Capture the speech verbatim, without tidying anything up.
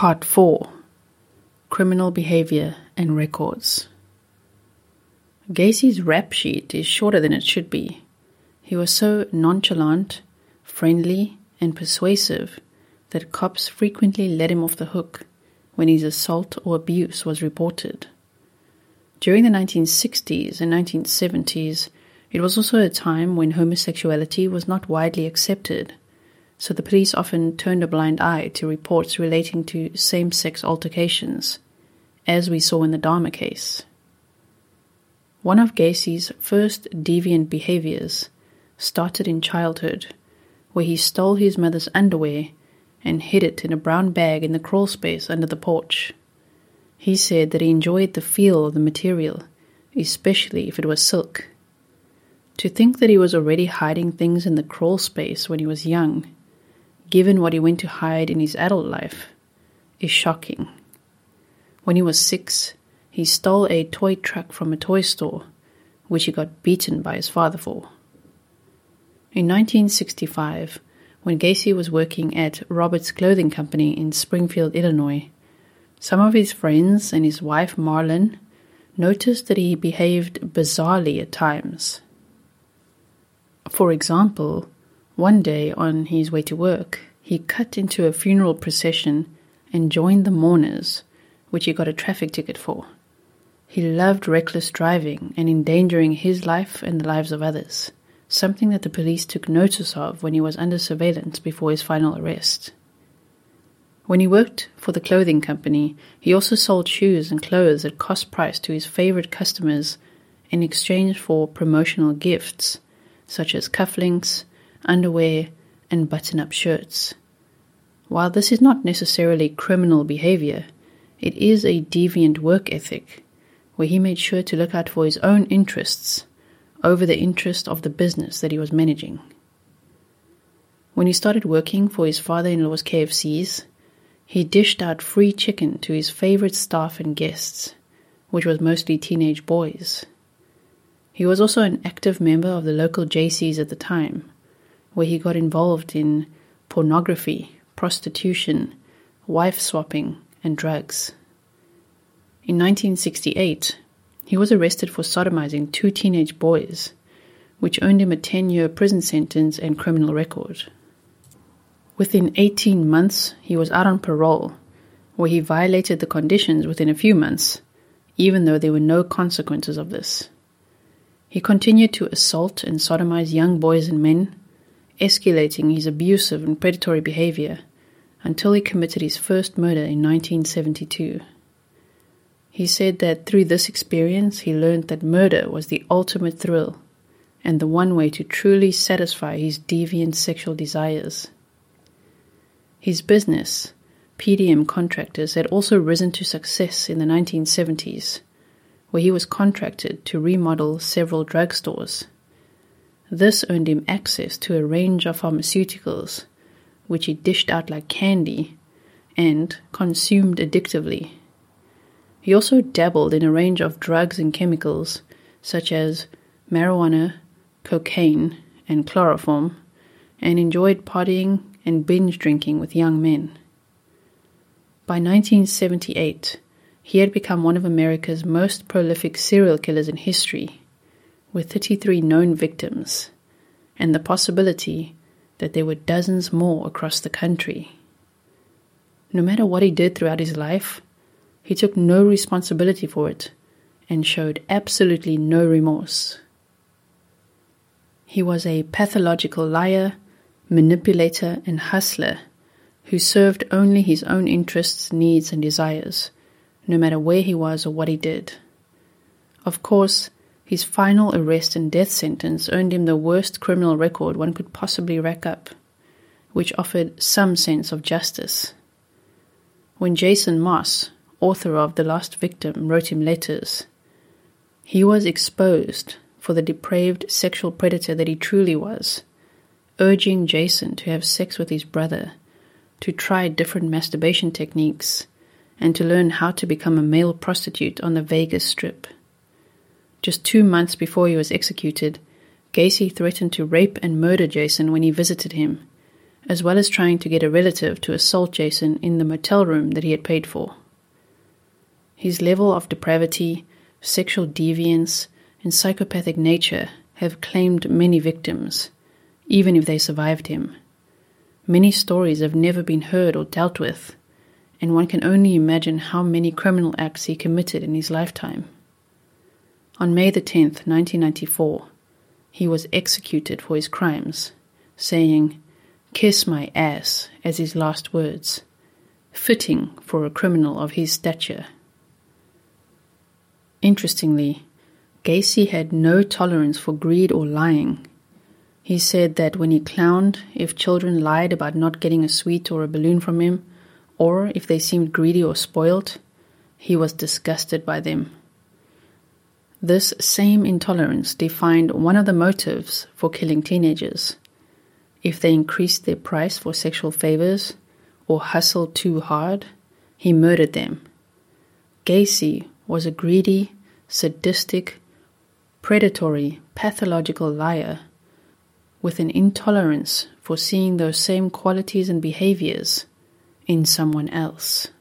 Part four. Criminal Behavior and Records. Gacy's rap sheet is shorter than it should be. He was so nonchalant, friendly, and persuasive that cops frequently let him off the hook when his assault or abuse was reported. During the nineteen sixties and nineteen seventies, it was also a time when homosexuality was not widely accepted, so the police often turned a blind eye to reports relating to same-sex altercations, as we saw in the Dahmer case. One of Gacy's first deviant behaviors started in childhood, where he stole his mother's underwear and hid it in a brown bag in the crawl space under the porch. He said that he enjoyed the feel of the material, especially if it was silk. To think that he was already hiding things in the crawl space when he was young, given what he went to hide in his adult life, is shocking. When he was six, he stole a toy truck from a toy store, which he got beaten by his father for. In nineteen sixty-five, when Gacy was working at Roberts Clothing Company in Springfield, Illinois, some of his friends and his wife Marlon noticed that he behaved bizarrely at times. For example, one day on his way to work, he cut into a funeral procession and joined the mourners, which he got a traffic ticket for. He loved reckless driving and endangering his life and the lives of others, something that the police took notice of when he was under surveillance before his final arrest. When he worked for the clothing company, he also sold shoes and clothes at cost price to his favorite customers in exchange for promotional gifts, such as cufflinks, underwear, and button-up shirts. While this is not necessarily criminal behavior, it is a deviant work ethic, where he made sure to look out for his own interests over the interest of the business that he was managing. When he started working for his father-in-law's K F Cs, he dished out free chicken to his favorite staff and guests, which was mostly teenage boys. He was also an active member of the local J Cs at the time, where he got involved in pornography, prostitution, wife-swapping, and drugs. In nineteen sixty-eight, he was arrested for sodomizing two teenage boys, which earned him a ten-year prison sentence and criminal record. Within eighteen months, he was out on parole, where he violated the conditions within a few months, even though there were no consequences of this. He continued to assault and sodomize young boys and men, escalating his abusive and predatory behavior until he committed his first murder in nineteen seventy-two. He said that through this experience he learned that murder was the ultimate thrill and the one way to truly satisfy his deviant sexual desires. His business, P D M Contractors, had also risen to success in the nineteen seventies, where he was contracted to remodel several drugstores. This earned him access to a range of pharmaceuticals, which he dished out like candy and consumed addictively. He also dabbled in a range of drugs and chemicals, such as marijuana, cocaine, and chloroform, and enjoyed partying and binge drinking with young men. By nineteen seventy-eight, he had become one of America's most prolific serial killers in history, with thirty-three known victims, and the possibility that there were dozens more across the country. No matter what he did throughout his life, he took no responsibility for it and showed absolutely no remorse. He was a pathological liar, manipulator, and hustler who served only his own interests, needs, and desires, no matter where he was or what he did. Of course, his final arrest and death sentence earned him the worst criminal record one could possibly rack up, which offered some sense of justice. When Jason Moss, author of The Last Victim, wrote him letters, he was exposed for the depraved sexual predator that he truly was, urging Jason to have sex with his brother, to try different masturbation techniques, and to learn how to become a male prostitute on the Vegas Strip. Just two months before he was executed, Gacy threatened to rape and murder Jason when he visited him, as well as trying to get a relative to assault Jason in the motel room that he had paid for. His level of depravity, sexual deviance, and psychopathic nature have claimed many victims, even if they survived him. Many stories have never been heard or dealt with, and one can only imagine how many criminal acts he committed in his lifetime. On May the tenth, nineteen ninety-four, he was executed for his crimes, saying, "Kiss my ass," as his last words, fitting for a criminal of his stature. Interestingly, Gacy had no tolerance for greed or lying. He said that when he clowned, if children lied about not getting a sweet or a balloon from him, or if they seemed greedy or spoilt, he was disgusted by them. This same intolerance defined one of the motives for killing teenagers. If they increased their price for sexual favors or hustled too hard, he murdered them. Gacy was a greedy, sadistic, predatory, pathological liar with an intolerance for seeing those same qualities and behaviors in someone else.